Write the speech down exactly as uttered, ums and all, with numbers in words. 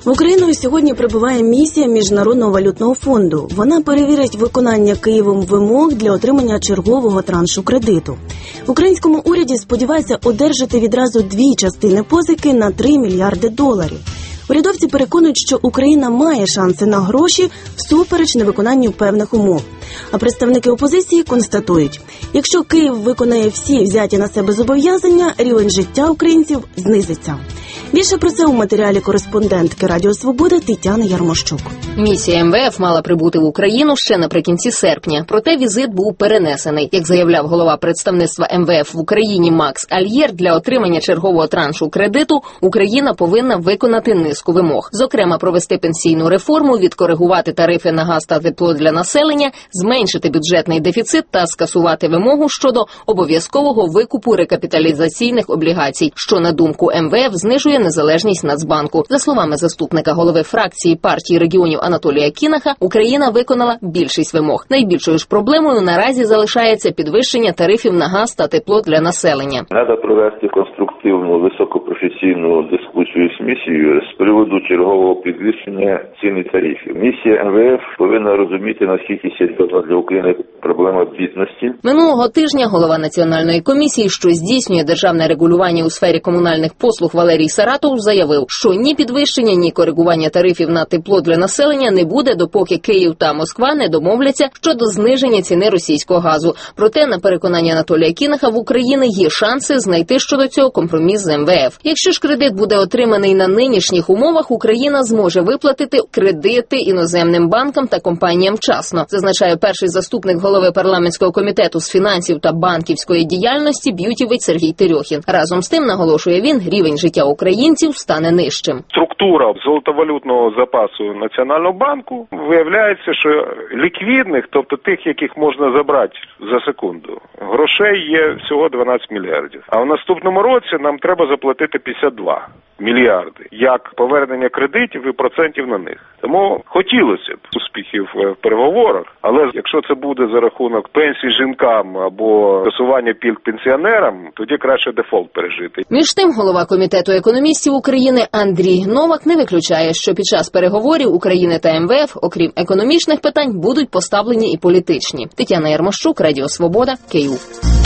В Україну сьогодні прибуває місія Міжнародного валютного фонду. Вона перевірить виконання Києвом вимог для отримання чергового траншу кредиту. В українському уряді сподіваються одержати відразу дві частини позики на три мільярди доларів. Урядовці переконують, що Україна має шанси на гроші всупереч невиконанню певних умов. А представники опозиції констатують, якщо Київ виконає всі взяті на себе зобов'язання, рівень життя українців знизиться. Більше про це у матеріалі кореспондентки Радіо Свобода Тетяни Ярмощук. Місія ем ве еф мала прибути в Україну ще наприкінці серпня, проте візит був перенесений. Як заявляв голова представництва ем ве еф в Україні Макс Альєр, для отримання чергового траншу кредиту Україна повинна виконати низку вимог. Зокрема, провести пенсійну реформу, відкоригувати тарифи на газ та тепло для населення, зменшити бюджетний дефіцит та скасувати вимогу щодо обов'язкового викупу рекапіталізаційних облігацій, що, на думку ем ве еф, знижує незалежність Нацбанку. За словами заступника голови фракції партії регіонів Анатолія Кінаха, Україна виконала більшість вимог. Найбільшою ж проблемою наразі залишається підвищення тарифів на газ та тепло для населення. Треба провести конструктивну, високопрофесійну дискусію з місією з приводу чергового підвищення цін і тарифів. Місія ем ве еф повинна розуміти, наскільки серйозна для України проблема бідності. Минулого тижня голова Національної комісії, що здійснює державне регулювання у сфері комунальних послуг, Валерій Саратов заявив, що ні підвищення, ні коригування тарифів на тепло для населення не буде, допоки Київ та Москва не домовляться щодо зниження ціни російського газу. Проте, на переконання Анатолія Кінаха, в Україні є шанси знайти щодо цього компроміс з ем ве еф. Якщо ж кредит буде отриманий на нинішніх умовах, Україна зможе виплатити кредити іноземним банкам та компаніям вчасно, зазначає перший заступник голови парламентського комітету з фінансів та банківської діяльності б'ютівець Сергій Терьохін. Разом з тим, наголошує він, рівень життя українців стане нижчим. Структура золотовалютного запасу Національного банку виявляється, що ліквідних, тобто тих, яких можна забрати за секунду, грошей є всього дванадцять мільярдів. А в наступному році нам треба заплатити п'ятдесят два мільярди, як повернення кредитів і процентів на них. Тому хотілося б успіхів в переговорах, але якщо це буде за рахунок пенсій жінкам або скасування пільг пенсіонерам, тоді краще дефолт пережити. Між тим, голова комітету економістів України Андрій Новак не виключає, що під час переговорів України та ем ве еф, окрім економічних питань, будуть поставлені і політичні. Тетяна Ярмощук, Радіо Свобода, Київ.